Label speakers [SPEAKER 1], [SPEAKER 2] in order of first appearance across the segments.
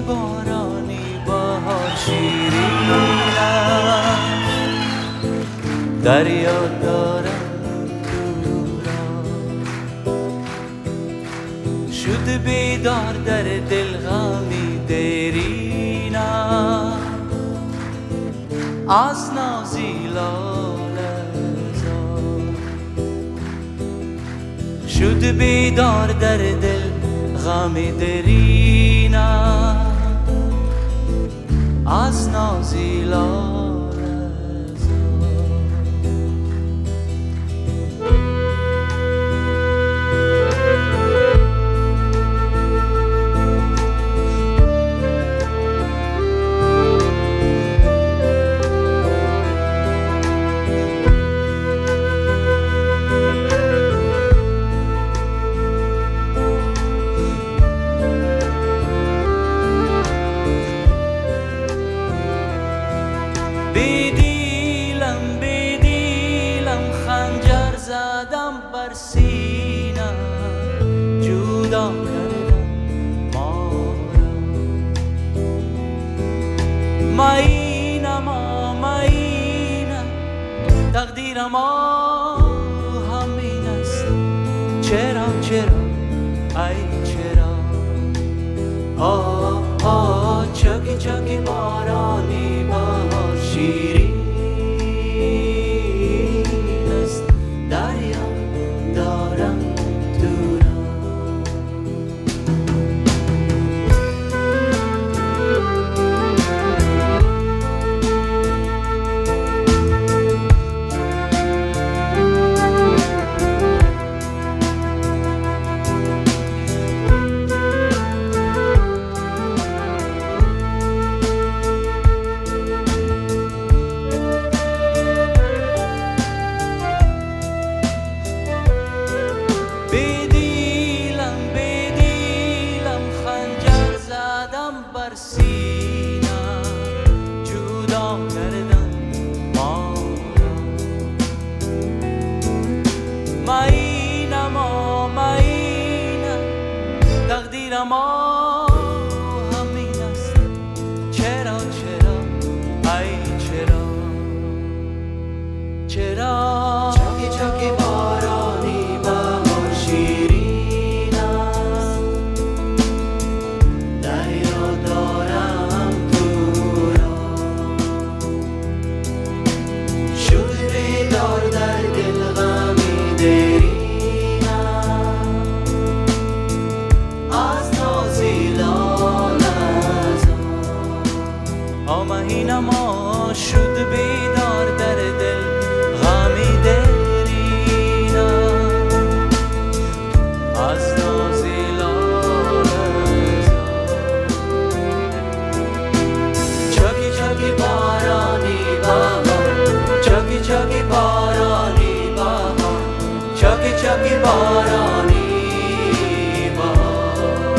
[SPEAKER 1] بارانی بهار شیرین است، دریا دارم دورا، شد بیدار در دل غمی دیرین است، از نازی لاله زار، شد بیدار در دل غمی دیرین است، از نازی لاله. بیدیلم خنجر زدم بر سینه، جدا کردم ما را، معینه ما معینه، تقدیر ما همین است، چرا چرا ای چرا، چاکی چاکی بارانی بهار شیرین است، دریا دارم دورا. بیدیلم خنجر زدم بر سینه، جدا کردم ما را، معینه ما معینه، تقدیر ما همین است، چرا چرا ای چرا، چرا چاکی چاکی بارانی بهار شیرین است، دریا دارم دورا، شد بیدار در دل غمی دیرین است، از نازی لاله زار، مهینه ما شد بیدار در دل غمی دیرین است، از نازی لاله زار، چاکی چاکی بارانی بهار، چاکی چاکی بارانی بهار، چاکی چاکی بارانی بهار،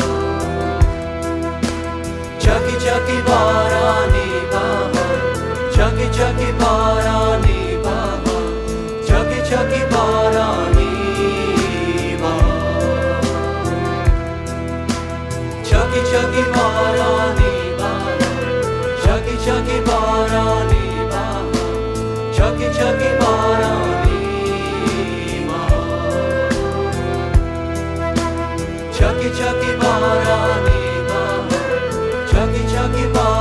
[SPEAKER 1] چاکی چاکی بارانی بهار، چاکی چاکی بارانی بهار، چاکی چاکی بارانی بهار، چاکی چاکی بارانی بهار، چاکی چاکی بارانی بهار، چاکی چاکی بارانی بهار، چاکی چاکی بارانی بهار، چاکی چاکی بارانی